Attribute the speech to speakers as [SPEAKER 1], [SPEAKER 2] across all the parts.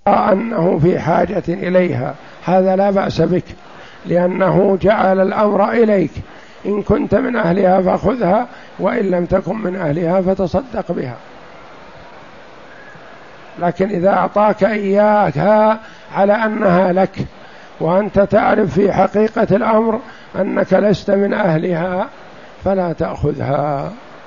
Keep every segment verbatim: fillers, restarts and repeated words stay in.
[SPEAKER 1] أنه في حاجة إليها، هذا لا بأس بك، لأنه جعل الأمر إليك، إن كنت من أهلها فخذها، وإن لم تكن من أهلها فتصدق بها. لكن إذا أعطاك إياها على أنها لك وأنت تعرف في حقيقة الأمر أنك لست من أهلها فلا تأخذها.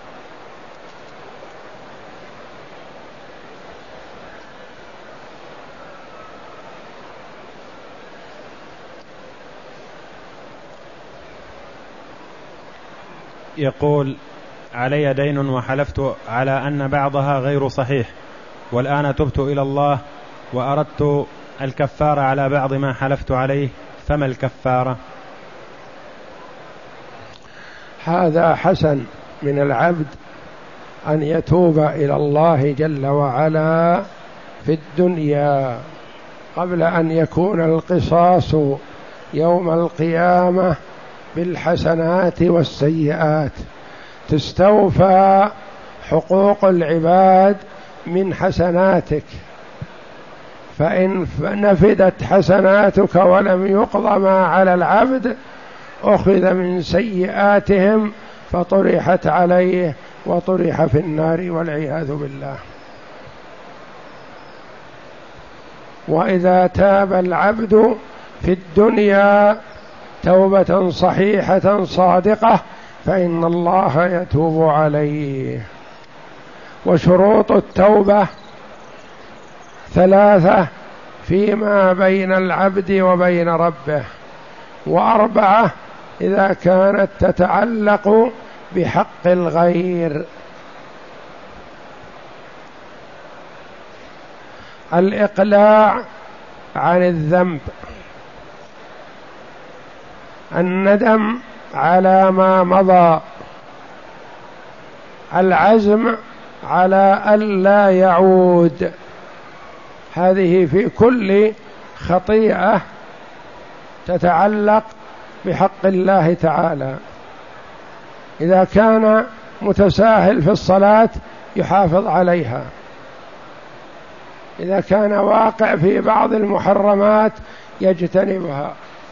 [SPEAKER 2] يقول: علي دين وحلفت على أن بعضها غير صحيح، والآن تبت إلى الله وأردت الكفارة على بعض ما حلفت عليه، فما الكفارة؟
[SPEAKER 1] هذا حسن من العبد أن يتوب إلى الله جل وعلا في الدنيا قبل أن يكون القصاص يوم القيامة بالحسنات والسيئات. تستوفى حقوق العباد من حسناتك، فإن نفدت حسناتك ولم يقضى ما على العبد أخذ من سيئاتهم فطرحت عليه وطرح في النار والعياذ بالله. وإذا تاب العبد في الدنيا توبة صحيحة صادقة فإن الله يتوب عليه. وشروط التوبة ثلاثة فيما بين العبد وبين ربه، وأربعة إذا كانت تتعلق بحق الغير. الإقلاع عن الذنب، الندم على ما مضى، العزم على ألا يعود. هذه في كل خطيئة تتعلق بحق الله تعالى. إذا كان متساهل في الصلاة يحافظ عليها، إذا كان واقع في بعض المحرمات يجتنبها.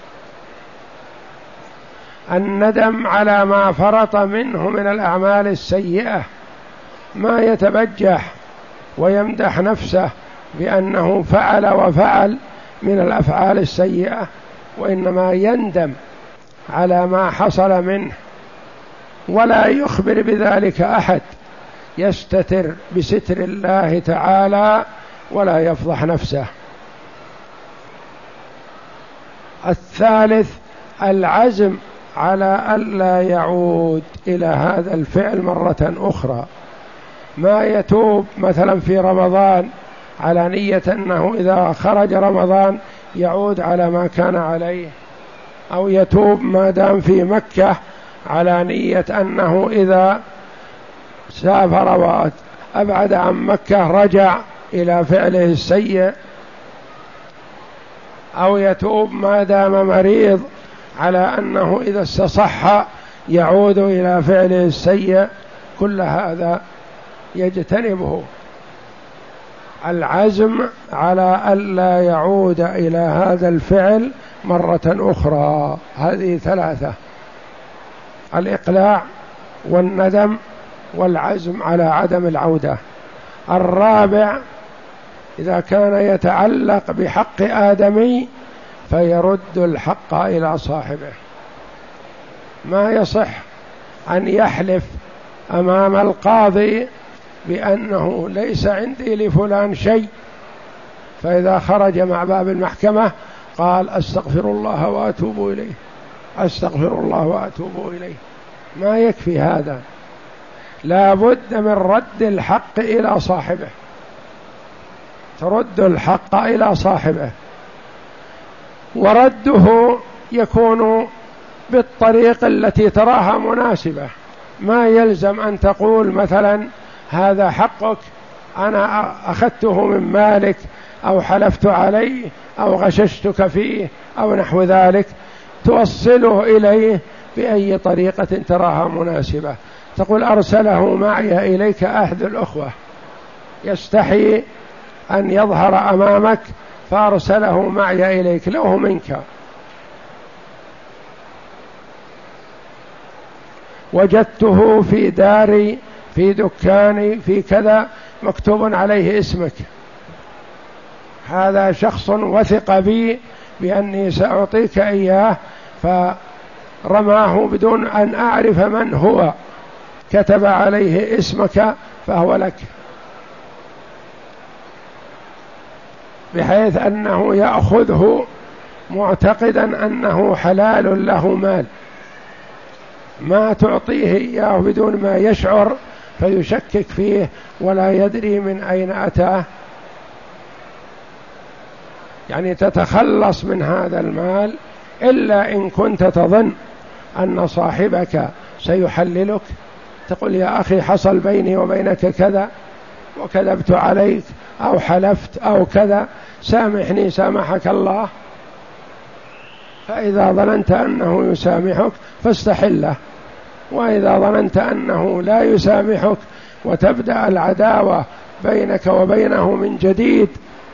[SPEAKER 1] الندم على ما فرط منه من الأعمال السيئة، ما يتبجح ويمدح نفسه بأنه فعل وفعل من الأفعال السيئة، وإنما يندم على ما حصل منه ولا يخبر بذلك أحد، يستتر بستر الله تعالى ولا يفضح نفسه. الثالث العزم على ألا يعود إلى هذا الفعل مرة أخرى. ما يتوب مثلا في رمضان على نية أنه إذا خرج رمضان يعود على ما كان عليه، أو يتوب ما دام في مكة على نية أنه إذا سافر وأبعد عن مكة رجع إلى فعله السيء، أو يتوب ما دام مريض على أنه إذا استصح يعود إلى فعله السيء. كل هذا يجتنبه. العزم على ألا يعود إلى هذا الفعل مرة أخرى. هذه ثلاثة: الإقلاع والندم والعزم على عدم العودة. الرابع إذا كان يتعلق بحق آدمي فيرد الحق إلى صاحبه. ما يصح أن يحلف أمام القاضي بأنه ليس عندي لفلان شيء، فإذا خرج مع باب المحكمة قال أستغفر الله وأتوب إليه، أستغفر الله وأتوب إليه. ما يكفي هذا، لا بد من رد الحق إلى صاحبه، ترد الحق إلى صاحبه، ورده يكون بالطريق التي تراها مناسبة. ما يلزم أن تقول مثلا هذا حقك، أنا أخذته من مالك أو حلفت عليه أو غششتك فيه أو نحو ذلك، توصله إليه بأي طريقة تراها مناسبة. تقول أرسله معي إليك أحد الأخوة يستحي أن يظهر أمامك فأرسله معي إليك له منك. وجدته في داري في دكاني في كذا مكتوب عليه اسمك، هذا شخص وثق بي بأني سأعطيك إياه، فرماه بدون أن أعرف من هو، كتب عليه اسمك فهو لك، بحيث أنه يأخذه معتقدا أنه حلال له مال، ما تعطيه إياه بدون ما يشعر فيشكك فيه ولا يدري من أين أتاه، يعني تتخلص من هذا المال إلا إن كنت تظن أن صاحبك سيحللك، تقول يا أخي حصل بيني وبينك كذا وكذبت عليك أو حلفت أو كذا، سامحني سامحك الله. فإذا ظننت أنه يسامحك فاستحله، وإذا ظننت أنه لا يسامحك وتبدأ العداوة بينك وبينه من جديد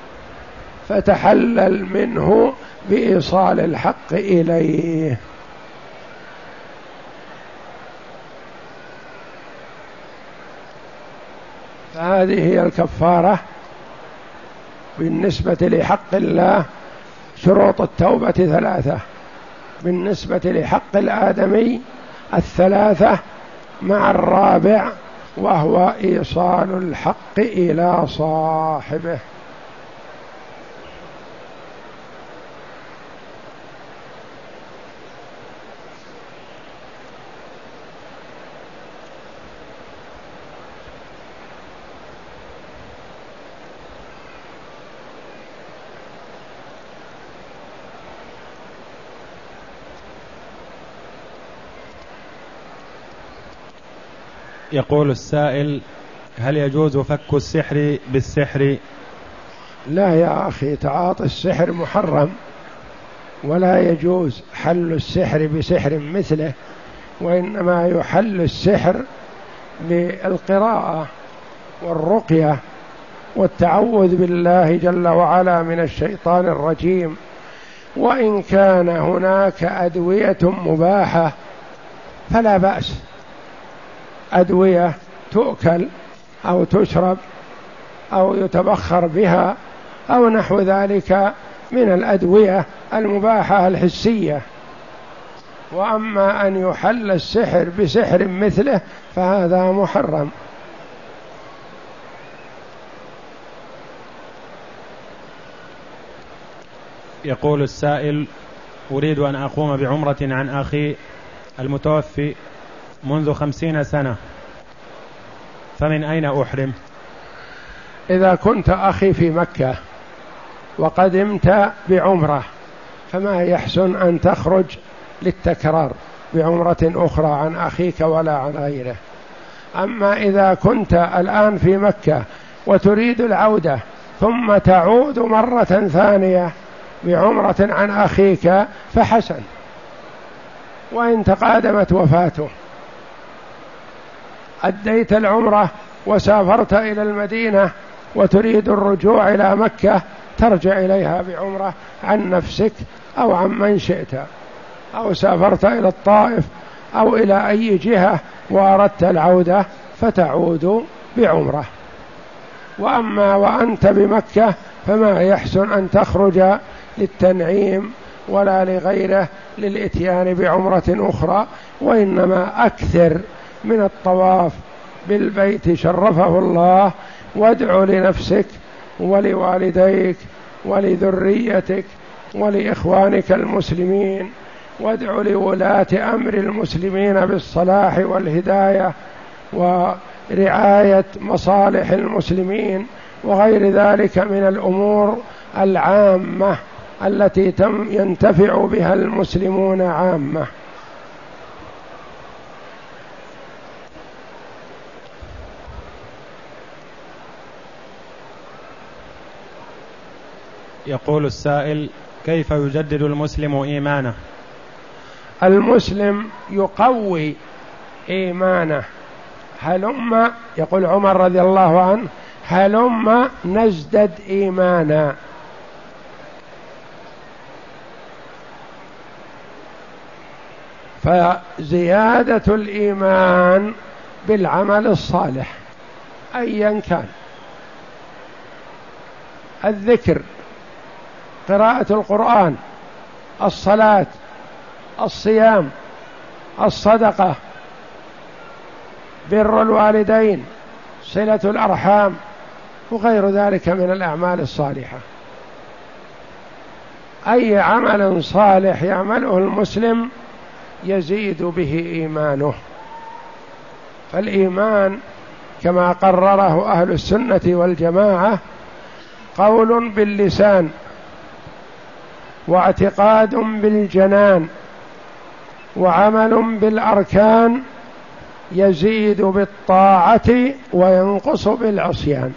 [SPEAKER 1] فتحلل منه بإيصال الحق إليه. فهذه هي الكفارة بالنسبة لحق الله. شروط التوبة ثلاثة بالنسبة لحق الآدمي، الثلاثة مع الرابع وهو إيصال الحق إلى صاحبه.
[SPEAKER 2] يقول السائل: هل يجوز فك السحر بالسحر؟
[SPEAKER 1] لا يا أخي، تعاطي السحر محرم، ولا يجوز حل السحر بسحر مثله، وإنما يحل السحر بالقراءة والرقية والتعوذ بالله جل وعلا من الشيطان الرجيم. وإن كان هناك أدوية مباحة فلا بأس، أدوية تؤكل أو تشرب أو يتبخر بها أو نحو ذلك من الأدوية المباحة الحسية. وأما أن يحل السحر بسحر مثله فهذا محرم.
[SPEAKER 2] يقول السائل: أريد أن أقوم بعمرة عن أخي المتوفي منذ خمسين سنة، فمن أين أحرم؟
[SPEAKER 1] إذا كنت أخي في مكة وقدمت بعمرة فما يحسن أن تخرج للتكرار بعمرة أخرى عن أخيك ولا عن غيره. أما إذا كنت الآن في مكة وتريد العودة ثم تعود مرة ثانية بعمرة عن أخيك فحسن، وإن تقادمت وفاته أديت العمرة وسافرت إلى المدينة وتريد الرجوع إلى مكة ترجع إليها بعمرة عن نفسك أو عن من شئت، أو سافرت إلى الطائف أو إلى أي جهة وأردت العودة فتعود بعمرة. وأما وأنت بمكة فما يحسن أن تخرج للتنعيم ولا لغيره للإتيان بعمرة أخرى، وإنما أكثر من الطواف بالبيت شرفه الله، وادع لنفسك ولوالديك ولذريتك ولإخوانك المسلمين، وادع لولاة أمر المسلمين بالصلاح والهداية ورعاية مصالح المسلمين وغير ذلك من الأمور العامة التي ينتفع بها المسلمون عامة.
[SPEAKER 2] يقول السائل: كيف يجدد المسلم إيمانه؟
[SPEAKER 1] المسلم يقوي إيمانه. هلم، يقول عمر رضي الله عنه: هلم نزدد إيمانا. فزيادة الإيمان بالعمل الصالح أيا كان، الذكر، قراءة القرآن، الصلاة، الصيام، الصدقة، بر الوالدين، صلة الأرحام، وغير ذلك من الأعمال الصالحة. أي عمل صالح يعمله المسلم يزيد به إيمانه. فالإيمان كما قرره أهل السنة والجماعة قول باللسان واعتقاد بالجنان وعمل بالأركان، يزيد بالطاعة وينقص بالعصيان.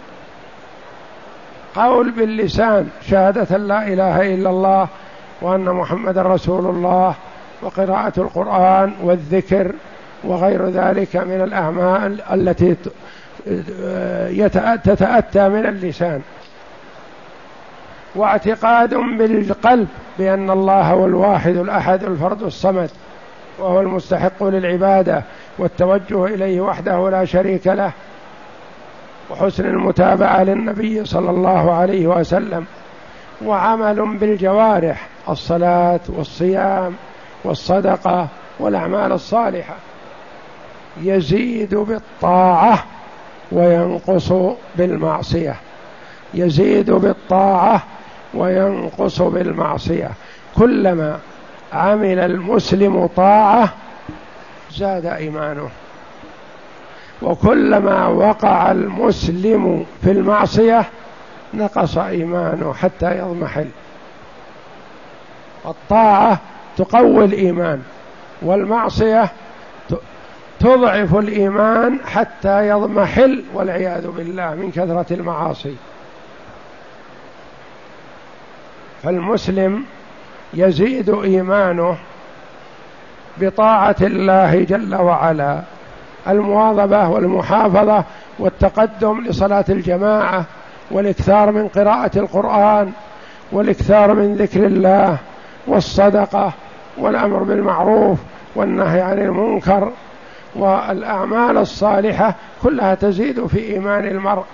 [SPEAKER 1] قول باللسان شهادة لا إله إلا الله وأن محمد رسول الله، وقراءة القرآن والذكر وغير ذلك من الأعمال التي تتأتى من اللسان. واعتقاد بالقلب بأن الله هو الواحد الأحد الفرد الصمد، وهو المستحق للعبادة والتوجه إليه وحده لا شريك له، وحسن المتابعة للنبي صلى الله عليه وسلم. وعمل بالجوارح، الصلاة والصيام والصدقة والأعمال الصالحة، يزيد بالطاعة وينقص بالمعصية، يزيد بالطاعة وينقص بالمعصية. كلما عمل المسلم طاعة زاد إيمانه، وكلما وقع المسلم في المعصية نقص إيمانه حتى يضمحل. الطاعة تقوي الإيمان، والمعصية تضعف الإيمان حتى يضمحل والعياذ بالله من كثرة المعاصي. فالمسلم يزيد إيمانه بطاعة الله جل وعلا، المواظبة والمحافظة والتقدم لصلاة الجماعة، والإكثار من قراءة القرآن، والإكثار من ذكر الله، والصدقة، والأمر بالمعروف والنهي عن المنكر، والأعمال الصالحة كلها تزيد في إيمان المرء.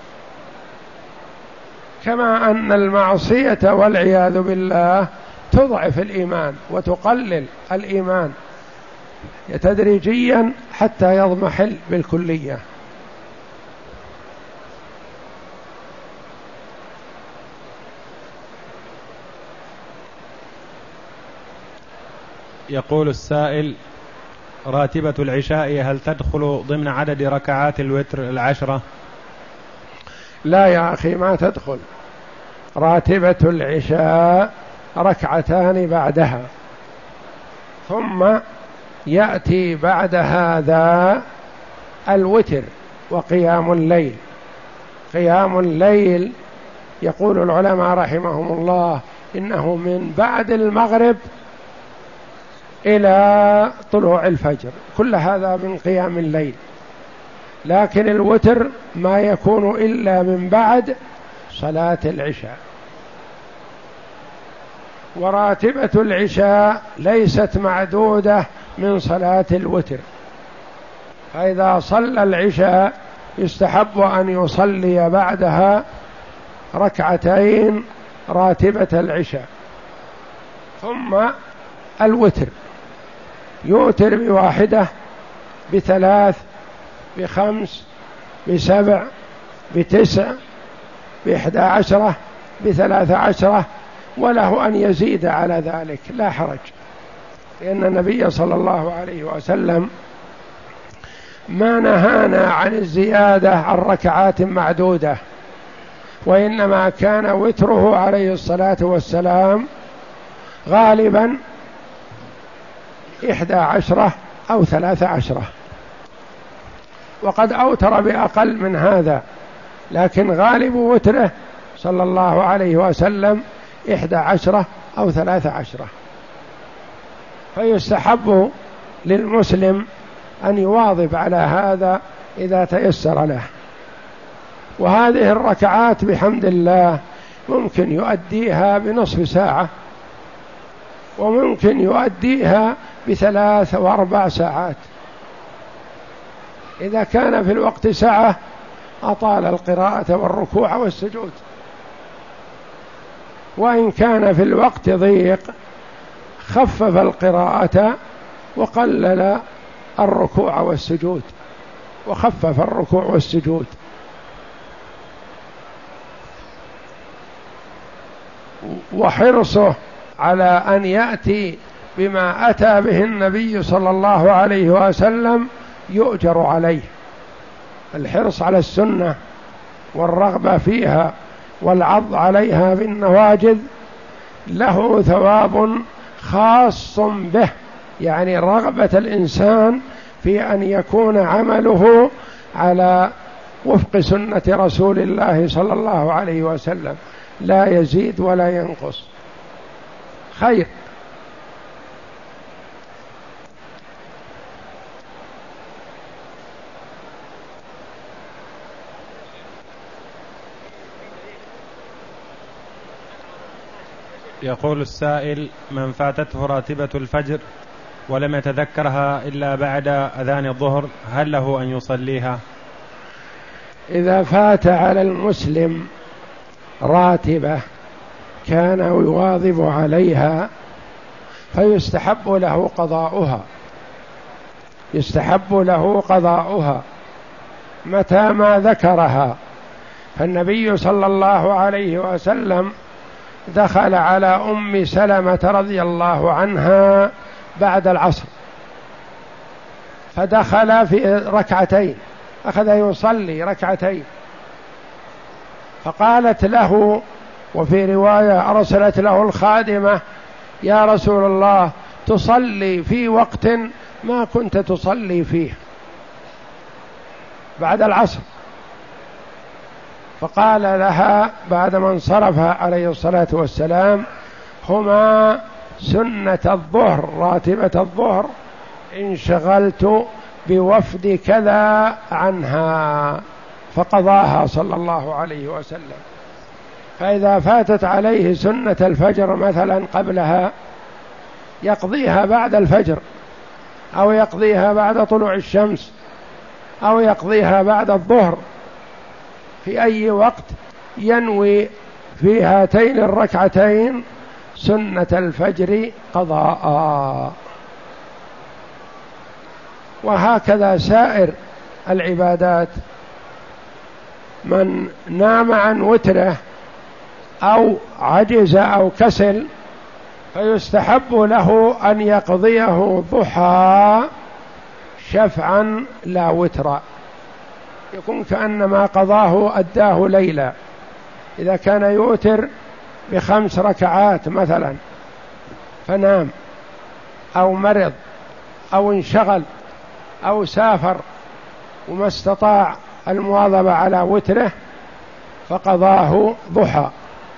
[SPEAKER 1] كما أن المعصية والعياذ بالله تضعف الإيمان وتقلل الإيمان تدريجيا حتى يضمحل بالكلية.
[SPEAKER 2] يقول السائل: راتبة العشاء هل تدخل ضمن عدد ركعات الوتر العشرة؟
[SPEAKER 1] لا يا أخي، ما تدخل. راتبة العشاء ركعتان بعدها، ثم يأتي بعد هذا الوتر وقيام الليل. قيام الليل يقول العلماء رحمهم الله إنه من بعد المغرب إلى طلوع الفجر، كل هذا من قيام الليل. لكن الوتر ما يكون إلا من بعد صلاة العشاء. وراتبة العشاء ليست معدودة من صلاة الوتر، فإذا صلى العشاء يستحب أن يصلي بعدها ركعتين راتبة العشاء، ثم الوتر يوتر بواحدة، بثلاث، بخمس، بسبع، بتسع، بإحدى عشرة، بثلاث عشرة، وله أن يزيد على ذلك لا حرج، لأن النبي صلى الله عليه وسلم ما نهانا عن الزيادة عن ركعات معدودة، وإنما كان وتره عليه الصلاة والسلام غالبا إحدى عشرة أو ثلاث عشرة، وقد أوتر بأقل من هذا، لكن غالب وتره صلى الله عليه وسلم إحدى عشرة أو ثلاث عشرة. فيستحب للمسلم أن يواظب على هذا إذا تيسر له. وهذه الركعات بحمد الله ممكن يؤديها بنصف ساعة، وممكن يؤديها بثلاث وأربع ساعات. إذا كان في الوقت ساعة أطال القراءة والركوع والسجود، وإن كان في الوقت ضيق خفف القراءة وقلل الركوع والسجود، وخفف الركوع والسجود. وحرصه على أن يأتي بما أتى به النبي صلى الله عليه وسلم يؤجر عليه. الحرص على السنة والرغبة فيها والعض عليها بالنواجذ له ثواب خاص به، يعني رغبة الإنسان في أن يكون عمله على وفق سنة رسول الله صلى الله عليه وسلم، لا يزيد ولا ينقص، خير.
[SPEAKER 2] يقول السائل: من فاتته راتبة الفجر ولم يتذكرها إلا بعد أذان الظهر هل له أن يصليها؟
[SPEAKER 1] إذا فات على المسلم راتبة كان يواظب عليها فيستحب له قضاؤها، يستحب له قضاؤها متى ما ذكرها. فالنبي صلى الله عليه وسلم دخل على أم سلمة رضي الله عنها بعد العصر، فدخل في ركعتين، أخذ يصلي ركعتين، فقالت له، وفي رواية أرسلت له الخادمة: يا رسول الله تصلي في وقت ما كنت تصلي فيه بعد العصر. فقال لها بعدما انصرف عليه الصلاة والسلام: هما سنة الظهر، راتبة الظهر، انشغلت بوفد كذا عنها، فقضاها صلى الله عليه وسلم. فإذا فاتت عليه سنة الفجر مثلا قبلها يقضيها بعد الفجر، أو يقضيها بعد طلوع الشمس، أو يقضيها بعد الظهر، في أي وقت ينوي في هاتين الركعتين سنة الفجر قضاء. وهكذا سائر العبادات. من نام عن وتره أو عجز أو كسل فيستحب له أن يقضيه ضحى شفعا لا وترا، يكون كأنما قضاه أداه ليلا. إذا كان يوتر بخمس ركعات مثلا فنام أو مرض أو انشغل أو سافر وما استطاع المواظبة على وتره فقضاه ضحى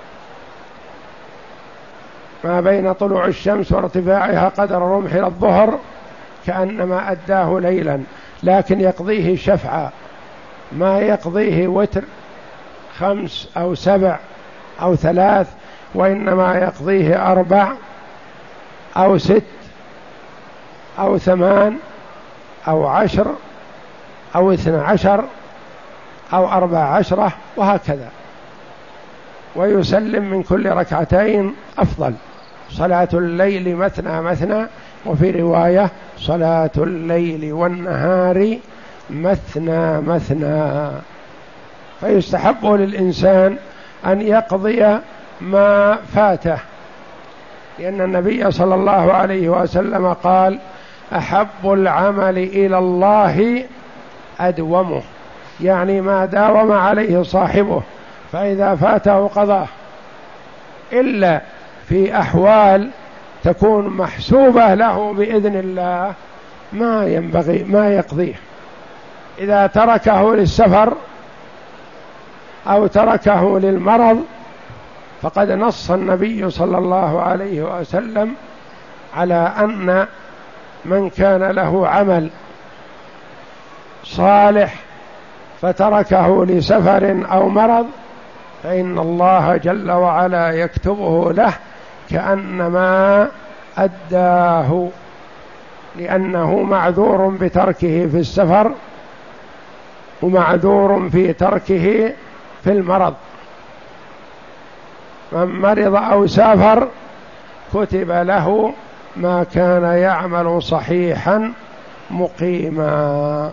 [SPEAKER 1] ما بين طلوع الشمس وارتفاعها قدر رمح إلى الظهر، كأنما أداه ليلا، لكن يقضيه شفعا، ما يقضيه وتر خمس أو سبع أو ثلاث، وإنما يقضيه أربع أو ست أو ثمان أو عشر أو اثنى عشر أو أربع عشرة، وهكذا. ويسلم من كل ركعتين أفضل. صلاة الليل مثنى مثنى، وفي رواية صلاة الليل والنهار مثنى مثنى. فيستحب للإنسان أن يقضي ما فاته، لأن النبي صلى الله عليه وسلم قال: أحب العمل إلى الله أدومه، يعني ما داوم عليه صاحبه، فإذا فاته قضاه، إلا في أحوال تكون محسوبة له بإذن الله ما ينبغي ما يقضيه. إذا تركه للسفر أو تركه للمرض فقد نص النبي صلى الله عليه وسلم على أن من كان له عمل صالح فتركه لسفر أو مرض فإن الله جل وعلا يكتبه له كأنما أداه، لأنه معذور بتركه في السفر ومعذور في تركه في المرض. من مرض أو سافر كتب له ما كان يعمل صحيحا مقيما.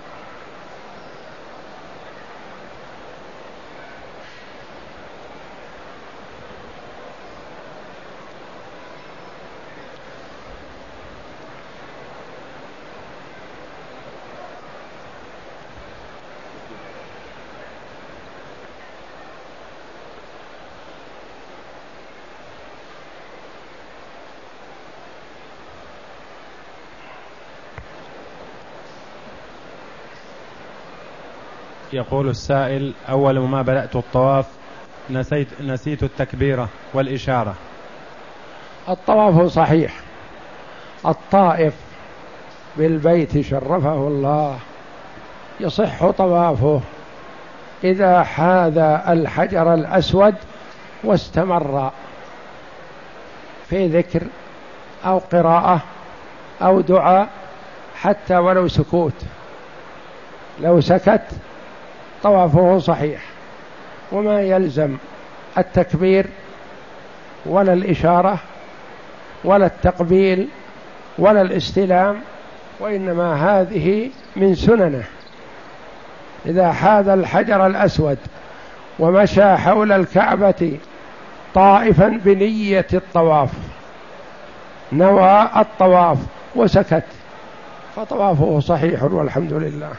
[SPEAKER 2] يقول السائل: أول ما بدأت الطواف نسيت, نسيت التكبيرة والإشارة.
[SPEAKER 1] الطواف صحيح، الطائف بالبيت شرفه الله يصح طوافه إذا حاذى الحجر الأسود واستمر في ذكر أو قراءة أو دعاء حتى ولو سكوت، لو سكت طوافه صحيح، وما يلزم التكبير ولا الإشارة ولا التقبيل ولا الاستلام، وإنما هذه من سننه. إذا حاذ الحجر الأسود ومشى حول الكعبة طائفا بنية الطواف، نوى الطواف وسكت، فطوافه صحيح والحمد لله.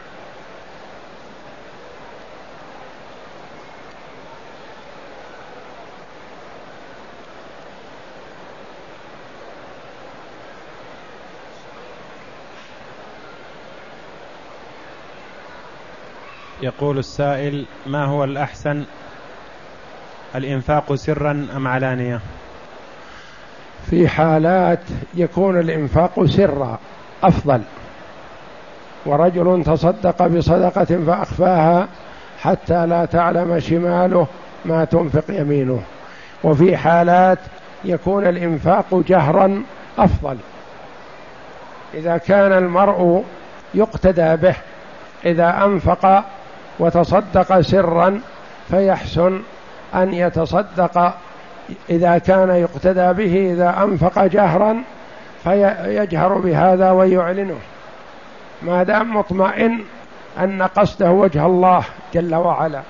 [SPEAKER 2] يقول السائل: ما هو الأحسن، الإنفاق سرا أم علانية؟
[SPEAKER 1] في حالات يكون الإنفاق سرا أفضل، ورجل تصدق بصدقة فأخفاها حتى لا تعلم شماله ما تنفق يمينه. وفي حالات يكون الإنفاق جهرا أفضل، إذا كان المرء يقتدى به، إذا أنفق وتصدق سرا فيحسن أن يتصدق إذا كان يقتدى به، إذا أنفق جهرا فيجهر بهذا ويعلنه ما دام مطمئن أن قصده وجه الله جل وعلا.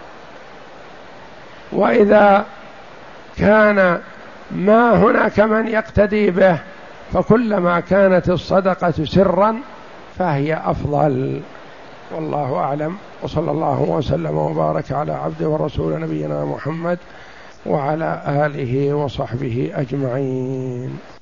[SPEAKER 1] وإذا كان ما هناك من يقتدي به فكلما كانت الصدقة سرا فهي أفضل، والله أعلم. وصلى الله وسلم وبارك على عبده ورسول نبينا محمد وعلى آله وصحبه أجمعين.